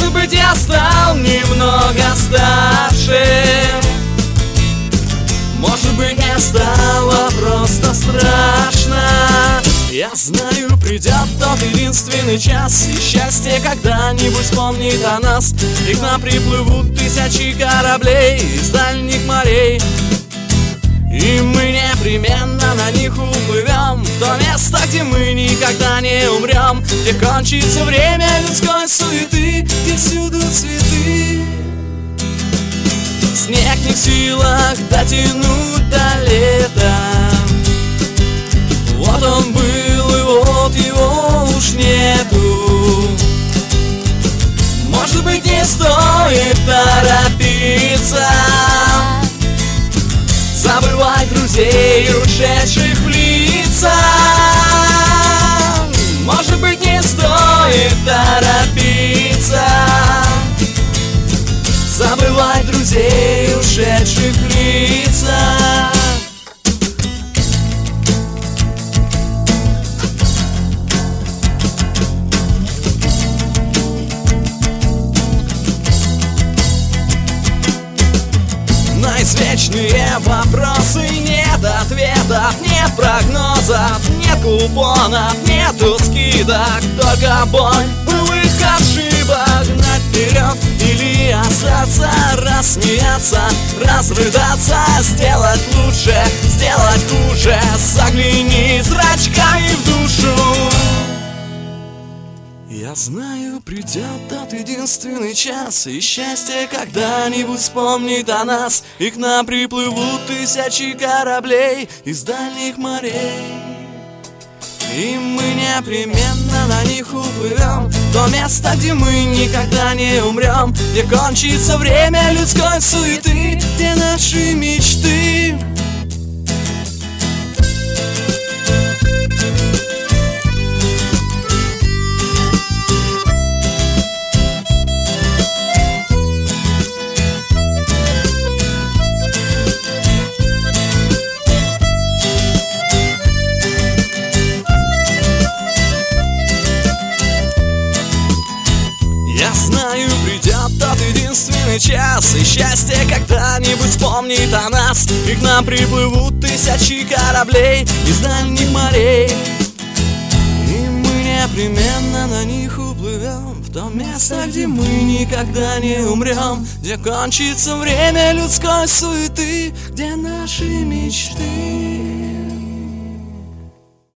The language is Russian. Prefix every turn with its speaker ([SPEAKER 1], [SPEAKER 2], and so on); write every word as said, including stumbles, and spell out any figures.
[SPEAKER 1] Может быть, я стал немного старше, может быть, мне стало просто страшно. Я знаю, придет тот единственный час, и счастье когда-нибудь вспомнит о нас, и к нам приплывут тысячи кораблей из дальних морей, и мы непременно на них уплывем в то место, где мы никогда не умрем, где кончится время людской суеты, где всюду цветы. Снег не в силах дотянуть до лета. Вот он был, и вот его уж нету. Может быть, не стоит торопиться, забывай друзей, ушедших в лица. Может быть, не стоит торопиться, забывай друзей, ушедших в лица. На извечные вопросы нет ответов, нет прогнозов, нет купонов, нету скидок, только боль былых ошибок. Гнать вперед или остаться, рассмеяться, разрыдаться, сделать лучше, сделать хуже. Загляни зрачками в душу. Я знаю, придет тот единственный час, и счастье когда-нибудь вспомнит о нас, и к нам приплывут тысячи кораблей из дальних морей, и мы непременно на них уплывем в то место, где мы никогда не умрем, где кончится время людской суеты, где наши мечты. Я знаю, придет тот единственный час, и счастье когда-нибудь вспомнит о нас, и к нам приплывут тысячи кораблей из дальних морей, и мы непременно на них уплывем в то место, где мы никогда не умрем, где кончится время людской суеты, где наши мечты.